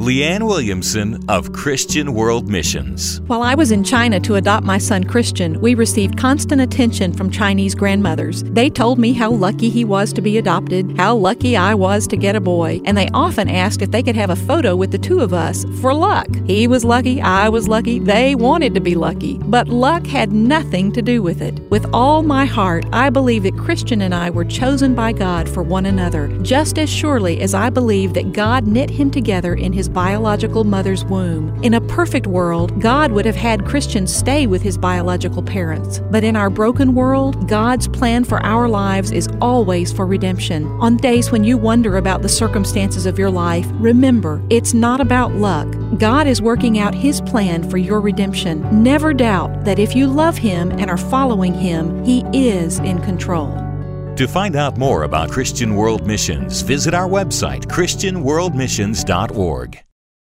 Leanne Williamson of Christian World Missions. While I was in China to adopt my son Christian, we received constant attention from Chinese grandmothers. They told me how lucky he was to be adopted, how lucky I was to get a boy, and they often asked if they could have a photo with the two of us for luck. He was lucky, I was lucky, they wanted to be lucky, but luck had nothing to do with it. With all my heart, I believe that Christian and I were chosen by God for one another, just as surely as I believe that God knit him together in his biological mother's womb. In a perfect world, God would have had Christian stay with his biological parents. But in our broken world, God's plan for our lives is always for redemption. On days when you wonder about the circumstances of your life, remember, it's not about luck. God is working out His plan for your redemption. Never doubt that if you love Him and are following Him, He is in control. To find out more about Christian World Missions, visit our website, christianworldmissions.org.